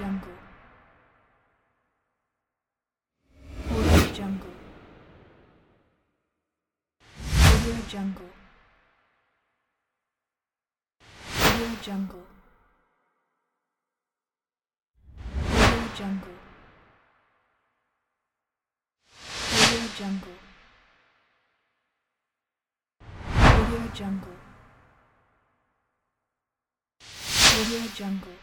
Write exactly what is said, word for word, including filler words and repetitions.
Jungle. Audio Jungle. Audio Jungle. Audio Jungle. Audio Jungle. Audio Jungle. Audio Jungle. Audio Jungle.